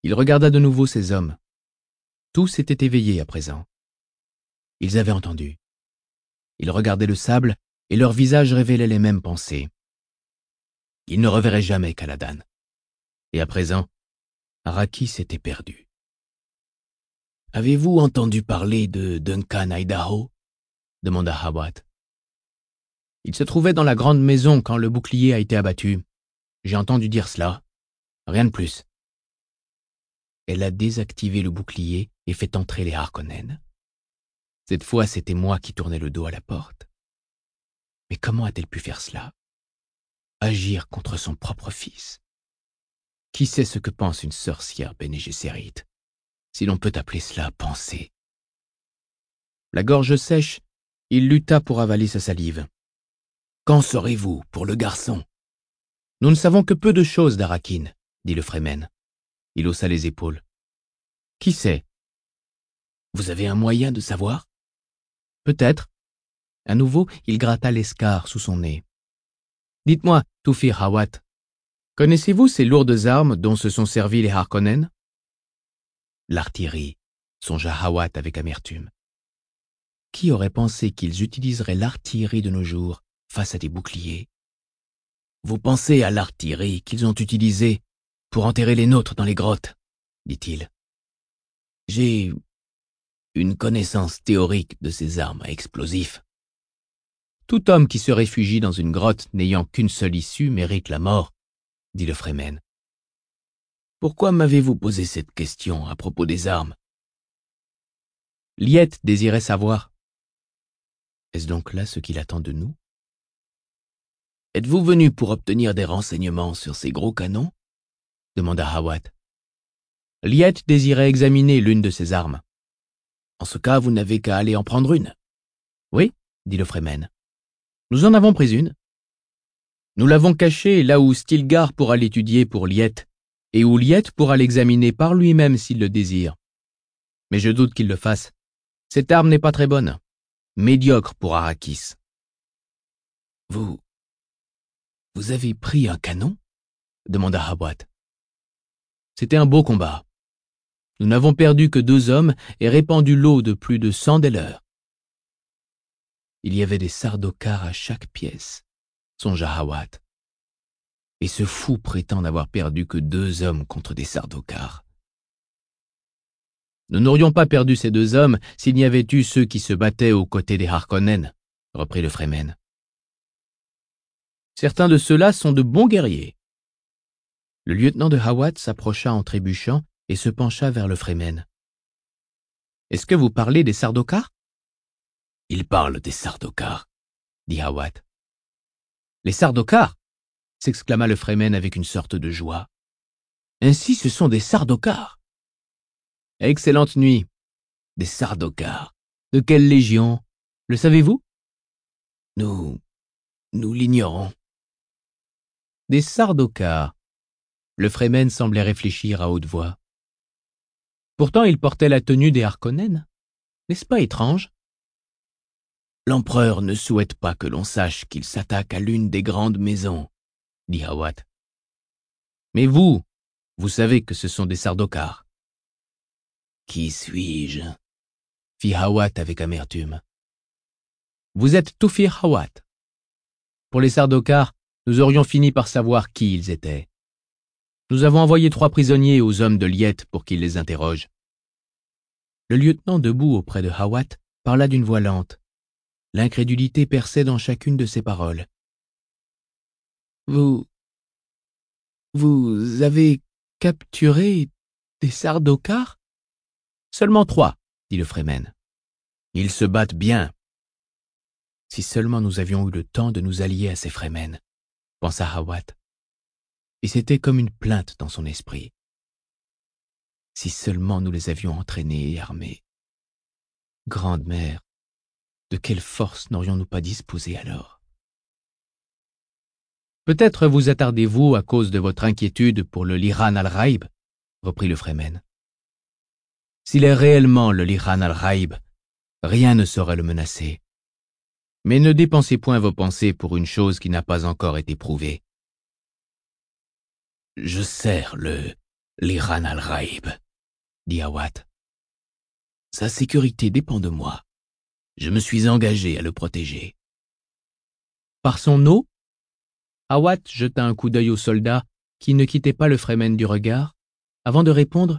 Il regarda de nouveau ces hommes. Tous étaient éveillés à présent. Ils avaient entendu. Ils regardaient le sable et leurs visages révélaient les mêmes pensées. Ils ne reverraient jamais Caladan. Et à présent, Arrakis était perdu. « Avez-vous entendu parler de Duncan Idaho ?» demanda Hawat. « Il se trouvait dans la grande maison quand le bouclier a été abattu. J'ai entendu dire cela. Rien de plus. » Elle a désactivé le bouclier et fait entrer les Harkonnen. Cette fois, c'était moi qui tournais le dos à la porte. Mais comment a-t-elle pu faire cela? Agir contre son propre fils? Qui sait ce que pense une sorcière Bene Gesserit, si l'on peut appeler cela penser? La gorge sèche, il lutta pour avaler sa salive. « Qu'en saurez-vous pour le garçon ?»« Nous ne savons que peu de choses d'Arrakeen, » dit le Fremen. Il haussa les épaules. « Qui sait? Vous avez un moyen de savoir? » Peut-être. À nouveau, il gratta l'escar sous son nez. « Dites-moi, Tufir Hawat, connaissez-vous ces lourdes armes dont se sont servis les Harkonnen ?»« L'artillerie, » songea Hawat avec amertume. Qui aurait pensé qu'ils utiliseraient l'artillerie de nos jours face à des boucliers? Vous pensez à l'artillerie qu'ils ont utilisée pour enterrer les nôtres dans les grottes, dit-il. J'ai une connaissance théorique de ces armes à explosifs. Tout homme qui se réfugie dans une grotte n'ayant qu'une seule issue mérite la mort, dit le Fremen. Pourquoi m'avez-vous posé cette question à propos des armes? Liet désirait savoir. Est-ce donc là ce qu'il attend de nous? Êtes-vous venu pour obtenir des renseignements sur ces gros canons? Demanda Hawat. Liet désirait examiner l'une de ces armes. En ce cas, vous n'avez qu'à aller en prendre une. Oui, dit le Fremen. Nous en avons pris une. Nous l'avons cachée là où Stilgar pourra l'étudier pour Liet, et où Liet pourra l'examiner par lui-même s'il le désire. Mais je doute qu'il le fasse. Cette arme n'est pas très bonne. Médiocre pour Arrakis. Vous avez pris un canon? Demanda Hawat. C'était un beau combat. Nous n'avons perdu que 2 hommes et répandu l'eau de plus de 100 des leurs. Il y avait des Sardaukar à chaque pièce, songea Hawat. Et ce fou prétend n'avoir perdu que 2 hommes contre des Sardaukar. Nous n'aurions pas perdu ces 2 hommes s'il n'y avait eu ceux qui se battaient aux côtés des Harkonnen, reprit le Fremen. Certains de ceux-là sont de bons guerriers. Le lieutenant de Hawat s'approcha en trébuchant et se pencha vers le Fremen. Est-ce que vous parlez des Sardaukar? Il parle des Sardaukar, dit Hawat. Les Sardaukar? S'exclama le Fremen avec une sorte de joie. Ainsi ce sont des Sardaukar. Excellente nuit. Des Sardaukar. De quelle légion? Le savez-vous? Nous l'ignorons. Des Sardaukar. Le Fremen semblait réfléchir à haute voix. Pourtant, il portait la tenue des Harkonnen. N'est-ce pas étrange? L'empereur ne souhaite pas que l'on sache qu'il s'attaque à l'une des grandes maisons, dit Hawat. Mais vous savez que ce sont des Sardaukar. Qui suis-je? Fit Hawat avec amertume. Vous êtes Tufir Hawat. Pour les Sardaukar, nous aurions fini par savoir qui ils étaient. Nous avons envoyé 3 prisonniers aux hommes de Liet pour qu'ils les interrogent. Le lieutenant debout auprès de Hawat parla d'une voix lente. L'incrédulité perçait dans chacune de ses paroles. Vous avez capturé des Sardaukar? Seulement 3, dit le Fremen. Ils se battent bien. Si seulement nous avions eu le temps de nous allier à ces Fremen, pensa Hawat. Et c'était comme une plainte dans son esprit. Si seulement nous les avions entraînés et armés. Grande mère, de quelle force n'aurions-nous pas disposé alors? Peut-être vous attardez-vous à cause de votre inquiétude pour le Liran al-Raib, reprit le Fremen. S'il est réellement le Liran al-Raib, rien ne saurait le menacer. Mais ne dépensez point vos pensées pour une chose qui n'a pas encore été prouvée. Je sers le L'Iran al-Raïb, dit Hawat. Sa sécurité dépend de moi. Je me suis engagé à le protéger. Par son eau? Hawat jeta un coup d'œil au soldat qui ne quittait pas le Fremen du regard, avant de répondre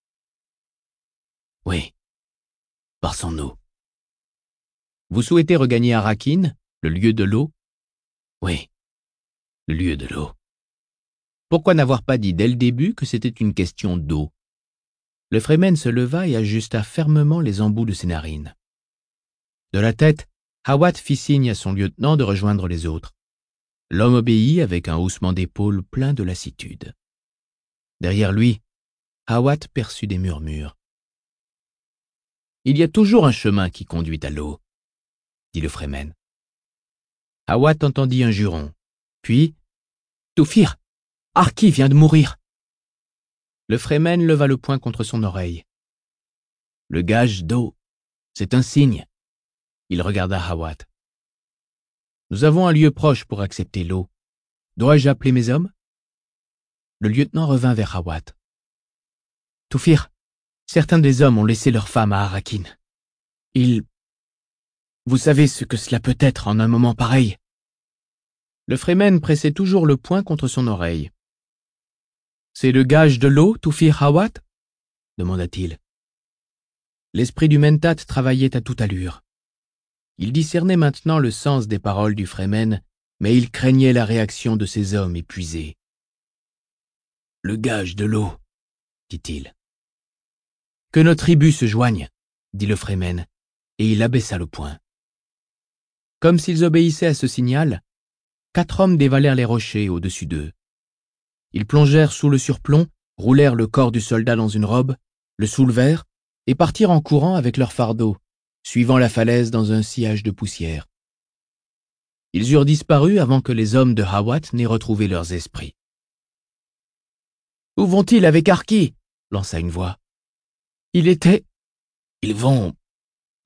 « Oui, par son eau. » Vous souhaitez regagner Arrakeen, le lieu de l'eau? Oui, le lieu de l'eau. Pourquoi n'avoir pas dit dès le début que c'était une question d'eau? Le Fremen se leva et ajusta fermement les embouts de ses narines. De la tête, Hawat fit signe à son lieutenant de rejoindre les autres. L'homme obéit avec un haussement d'épaules plein de lassitude. Derrière lui, Hawat perçut des murmures. « Il y a toujours un chemin qui conduit à l'eau, » dit le Fremen. Hawat entendit un juron, puis « Tufir, Arki vient de mourir !» Le Fremen leva le poing contre son oreille. « Le gage d'eau, c'est un signe. » Il regarda Hawat. « Nous avons un lieu proche pour accepter l'eau. Dois-je appeler mes hommes ?» Le lieutenant revint vers Hawat. « Tufir, certains des hommes ont laissé leurs femmes à Arrakeen. Vous savez ce que cela peut être en un moment pareil. » Le Fremen pressait toujours le poing contre son oreille. « C'est le gage de l'eau, Tufir Hawat ?» demanda-t-il. L'esprit du Mentat travaillait à toute allure. Il discernait maintenant le sens des paroles du Fremen, mais il craignait la réaction de ces hommes épuisés. « Le gage de l'eau, » dit-il. « Que nos tribus se joignent, » dit le Fremen, et il abaissa le poing. Comme s'ils obéissaient à ce signal, 4 hommes dévalèrent les rochers au-dessus d'eux. Ils plongèrent sous le surplomb, roulèrent le corps du soldat dans une robe, le soulevèrent et partirent en courant avec leur fardeau, suivant la falaise dans un sillage de poussière. Ils eurent disparu avant que les hommes de Hawat n'aient retrouvé leurs esprits. « Où vont-ils avec Arki ?» lança une voix. « Ils vont l'enterrer, »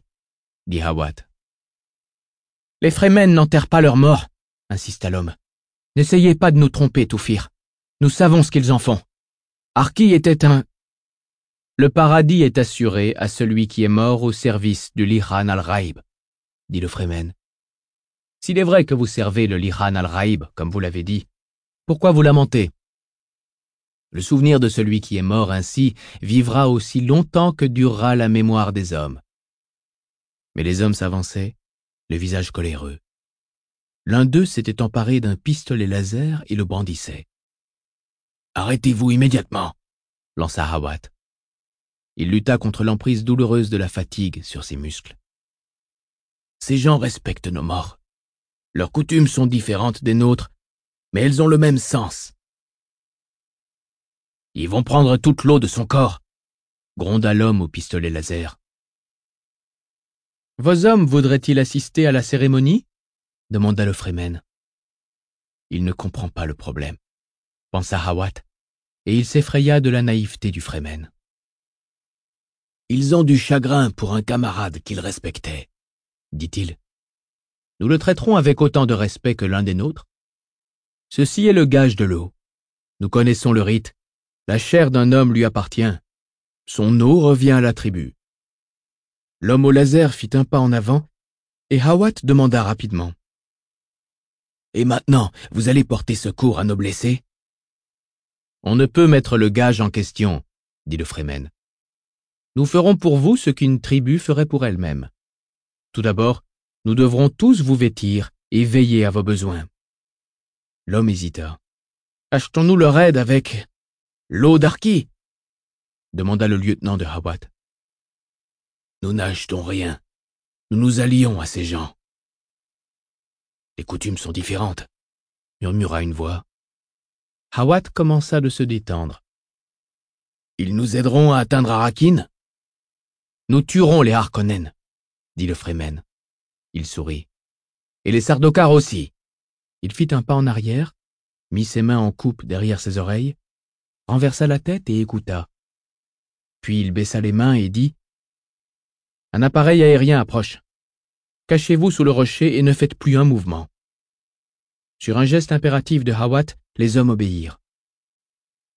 dit Hawat. « Les Fremen n'enterrent pas leurs morts, » insista l'homme. « N'essayez pas de nous tromper, Tufir. Nous savons ce qu'ils en font. Arki était un... » « Le paradis est assuré à celui qui est mort au service du Liran al-Raïb, » dit le Fremen. « S'il est vrai que vous servez le Liran al-Raïb, comme vous l'avez dit, pourquoi vous lamentez? Le souvenir de celui qui est mort ainsi vivra aussi longtemps que durera la mémoire des hommes. » Mais les hommes s'avançaient, le visage coléreux. L'un d'eux s'était emparé d'un pistolet laser et le brandissait. « Arrêtez-vous immédiatement !» lança Hawat. Il lutta contre l'emprise douloureuse de la fatigue sur ses muscles. « Ces gens respectent nos morts. Leurs coutumes sont différentes des nôtres, mais elles ont le même sens. »« Ils vont prendre toute l'eau de son corps !» gronda l'homme au pistolet laser. « Vos hommes voudraient-ils assister à la cérémonie ?» demanda le Fremen. « Il ne comprend pas le problème, » pensa Hawat, et il s'effraya de la naïveté du Fremen. « Ils ont du chagrin pour un camarade qu'ils respectaient, » dit-il. « Nous le traiterons avec autant de respect que l'un des nôtres. Ceci est le gage de l'eau. Nous connaissons le rite. La chair d'un homme lui appartient. Son eau revient à la tribu. » L'homme au laser fit un pas en avant, et Hawat demanda rapidement. « Et maintenant, vous allez porter secours à nos blessés ?» « On ne peut mettre le gage en question, » dit le Fremen. « Nous ferons pour vous ce qu'une tribu ferait pour elle-même. Tout d'abord, nous devrons tous vous vêtir et veiller à vos besoins. » L'homme hésita. « Achetons-nous leur aide avec l'eau d'Arki ?» demanda le lieutenant de Hawat. « Nous n'achetons rien. Nous nous allions à ces gens. »« Les coutumes sont différentes, » murmura une voix. Hawat commença de se détendre. « Ils nous aideront à atteindre Arrakeen ?»« Nous tuerons les Harkonnen, » dit le Fremen. Il sourit. « Et les Sardaukar aussi. » Il fit un pas en arrière, mit ses mains en coupe derrière ses oreilles, renversa la tête et écouta. Puis il baissa les mains et dit « Un appareil aérien approche. Cachez-vous sous le rocher et ne faites plus un mouvement. » Sur un geste impératif de Hawat, les hommes obéirent.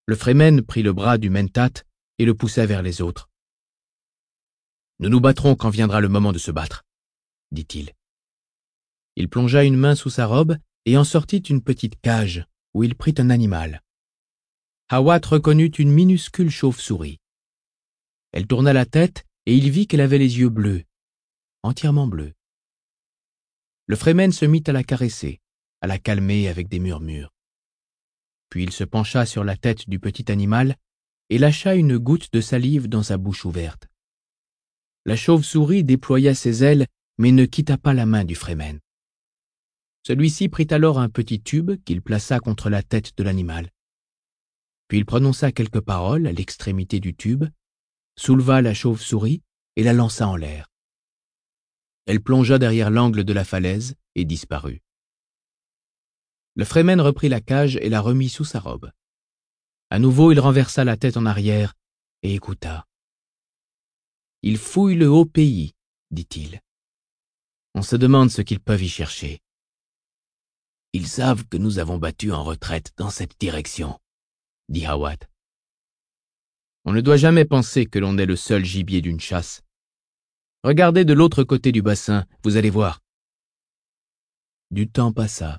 Le Fremen prit le bras du Mentat et le poussa vers les autres. « Nous nous battrons quand viendra le moment de se battre, » dit-il. Il plongea une main sous sa robe et en sortit une petite cage où il prit un animal. Hawat reconnut une minuscule chauve-souris. Elle tourna la tête et il vit qu'elle avait les yeux bleus, entièrement bleus. Le Fremen se mit à la caresser, à la calmer avec des murmures. Puis il se pencha sur la tête du petit animal et lâcha une goutte de salive dans sa bouche ouverte. La chauve-souris déploya ses ailes mais ne quitta pas la main du Fremen. Celui-ci prit alors un petit tube qu'il plaça contre la tête de l'animal. Puis il prononça quelques paroles à l'extrémité du tube, souleva la chauve-souris et la lança en l'air. Elle plongea derrière l'angle de la falaise et disparut. Le Fremen reprit la cage et la remit sous sa robe. À nouveau, il renversa la tête en arrière et écouta. « Ils fouillent le haut pays, dit-il. On se demande ce qu'ils peuvent y chercher. Ils savent que nous avons battu en retraite dans cette direction, dit Hawat. On ne doit jamais penser que l'on est le seul gibier d'une chasse. Regardez de l'autre côté du bassin, vous allez voir. Du temps passa.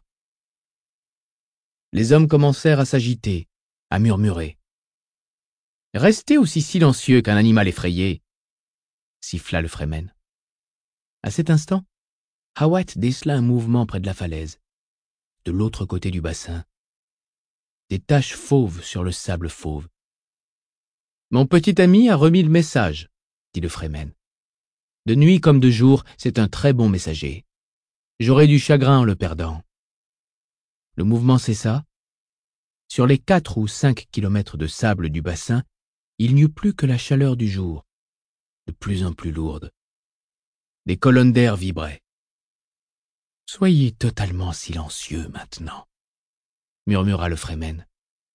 Les hommes commencèrent à s'agiter, à murmurer. « Restez aussi silencieux qu'un animal effrayé !» siffla le Fremen. À cet instant, Hawat décela un mouvement près de la falaise, de l'autre côté du bassin. Des taches fauves sur le sable fauve. « Mon petit ami a remis le message, » dit le Fremen. « De nuit comme de jour, c'est un très bon messager. J'aurais du chagrin en le perdant. » Le mouvement cessa. Sur les 4 ou 5 kilomètres de sable du bassin, il n'y eut plus que la chaleur du jour, de plus en plus lourde. Des colonnes d'air vibraient. « Soyez totalement silencieux maintenant, » murmura le Fremen.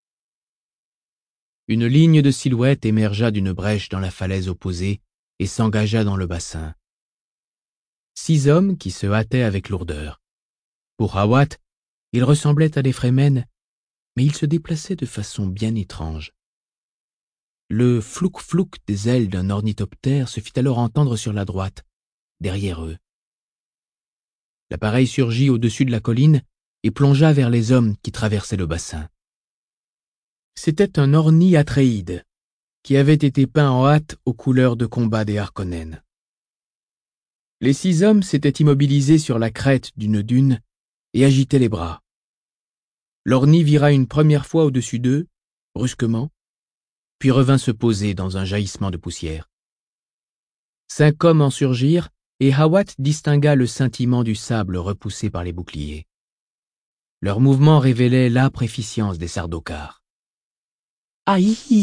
Une ligne de silhouette émergea d'une brèche dans la falaise opposée et s'engagea dans le bassin. 6 hommes qui se hâtaient avec lourdeur. Pour Hawat, ils ressemblaient à des Fremen, mais ils se déplaçaient de façon bien étrange. Le flouk-flouk des ailes d'un ornithoptère se fit alors entendre sur la droite, derrière eux. L'appareil surgit au-dessus de la colline et plongea vers les hommes qui traversaient le bassin. C'était un orni atréide, qui avait été peint en hâte aux couleurs de combat des Harkonnen. Les 6 hommes s'étaient immobilisés sur la crête d'une dune et agitaient les bras. L'orni vira une première fois au-dessus d'eux, brusquement, puis revint se poser dans un jaillissement de poussière. 5 hommes en surgirent et Hawat distingua le scintillement du sable repoussé par les boucliers. Leur mouvement révélait l'âpre efficience des Sardaukar. « Aïe !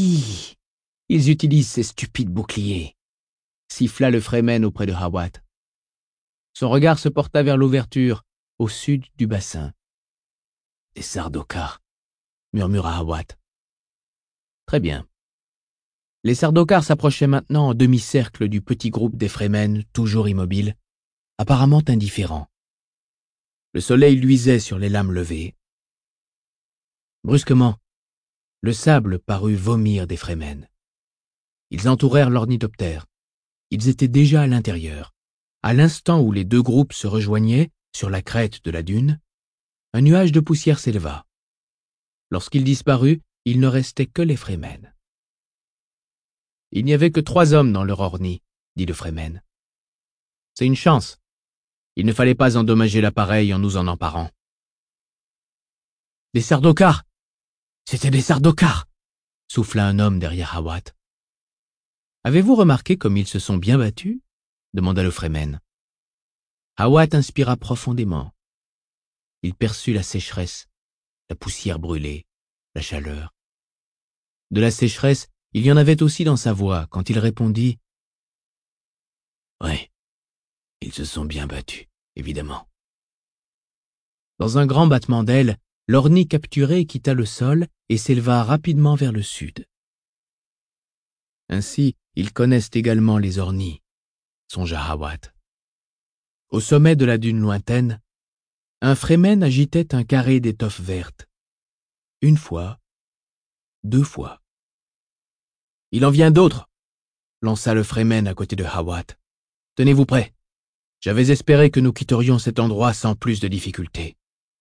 Ils utilisent ces stupides boucliers !» siffla le Fremen auprès de Hawat. Son regard se porta vers l'ouverture, au sud du bassin. « Des Sardaukar !» murmura Hawat. « Très bien. » Les Sardaukar s'approchaient maintenant en demi-cercle du petit groupe des Fremen, toujours immobiles, apparemment indifférents. Le soleil luisait sur les lames levées. Brusquement, le sable parut vomir des Fremen. Ils entourèrent l'ornithoptère. Ils étaient déjà à l'intérieur. À l'instant où les 2 groupes se rejoignaient, sur la crête de la dune, un nuage de poussière s'éleva. Lorsqu'il disparut, il ne restait que les Fremen. « Il n'y avait que 3 hommes dans leur orni, » dit le Fremen. « C'est une chance. Il ne fallait pas endommager l'appareil en nous en emparant. »« Des Sardaukar ! C'étaient des Sardaukar !» souffla un homme derrière Hawat. « Avez-vous remarqué comme ils se sont bien battus ?» demanda le Fremen. Hawat inspira profondément. Il perçut la sécheresse, la poussière brûlée, la chaleur. De la sécheresse, il y en avait aussi dans sa voix quand il répondit « Oui, ils se sont bien battus, évidemment. » Dans un grand battement d'ailes, l'orni capturé quitta le sol et s'éleva rapidement vers le sud. Ainsi, ils connaissent également les ornis, songea Hawat. Au sommet de la dune lointaine, un Fremen agitait un carré d'étoffe verte. Une fois, 2 fois. « Il en vient d'autres !» lança le Fremen à côté de Hawat. « Tenez-vous prêts. J'avais espéré que nous quitterions cet endroit sans plus de difficultés. »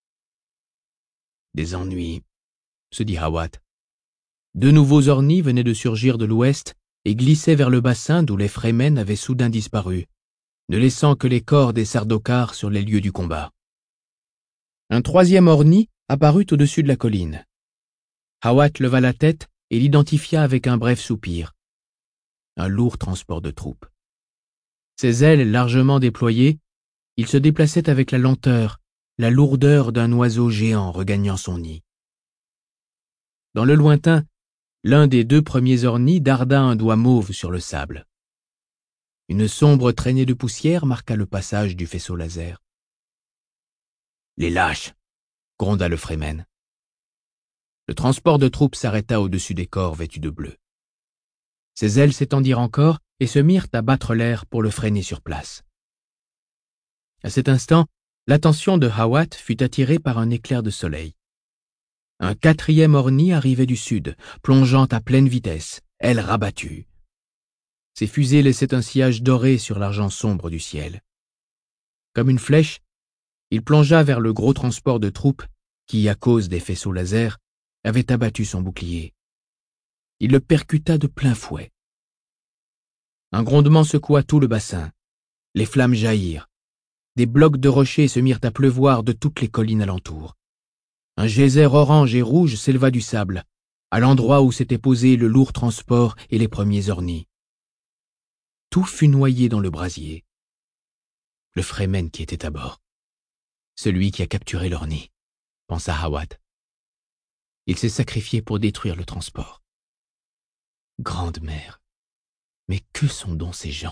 Des ennuis, se dit Hawat. 2 nouveaux ornis venaient de surgir de l'ouest et glissaient vers le bassin d'où les Fremen avaient soudain disparu, ne laissant que les corps des Sardaukar sur les lieux du combat. Un 3e orni apparut au-dessus de la colline. Hawat leva la tête et l'identifia avec un bref soupir. Un lourd transport de troupes. Ses ailes largement déployées, il se déplaçait avec la lenteur, la lourdeur d'un oiseau géant regagnant son nid. Dans le lointain, l'un des 2 premiers ornis darda un doigt mauve sur le sable. Une sombre traînée de poussière marqua le passage du faisceau laser. « Les lâches !» gronda le Fremen. Le transport de troupes s'arrêta au-dessus des corps vêtus de bleu. Ses ailes s'étendirent encore et se mirent à battre l'air pour le freiner sur place. À cet instant, l'attention de Hawat fut attirée par un éclair de soleil. Un 4e orni arrivait du sud, plongeant à pleine vitesse, ailes rabattues. Ses fusées laissaient un sillage doré sur l'argent sombre du ciel. Comme une flèche, il plongea vers le gros transport de troupes qui, à cause des faisceaux laser, avait abattu son bouclier. Il le percuta de plein fouet. Un grondement secoua tout le bassin. Les flammes jaillirent. Des blocs de rochers se mirent à pleuvoir de toutes les collines alentour. Un geyser orange et rouge s'éleva du sable, à l'endroit où s'était posé le lourd transport et les premiers ornis. Tout fut noyé dans le brasier. Le Fremen qui était à bord. Celui qui a capturé l'orni, pensa Hawat. Il s'est sacrifié pour détruire le transport. Grande mère, mais que sont donc ces gens?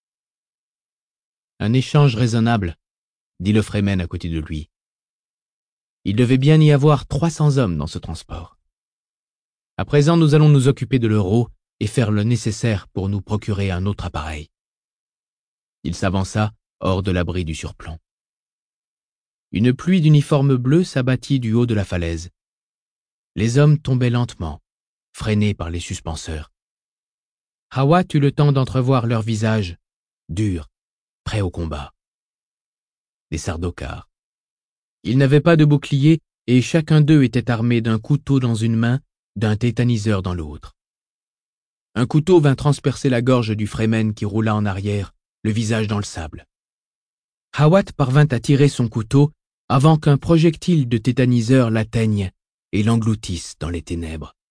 Un échange raisonnable, dit le Fremen à côté de lui. Il devait bien y avoir 300 hommes dans ce transport. À présent, nous allons nous occuper de l'euro et faire le nécessaire pour nous procurer un autre appareil. Il s'avança hors de l'abri du surplomb. Une pluie d'uniformes bleus s'abattit du haut de la falaise. Les hommes tombaient lentement, freinés par les suspenseurs. Hawat eut le temps d'entrevoir leurs visages, durs, prêts au combat. Des Sardaukar. Ils n'avaient pas de bouclier et chacun d'eux était armé d'un couteau dans une main, d'un tétaniseur dans l'autre. Un couteau vint transpercer la gorge du Fremen qui roula en arrière, le visage dans le sable. Hawat parvint à tirer son couteau avant qu'un projectile de tétaniseur l'atteigne et l'engloutisse dans les ténèbres.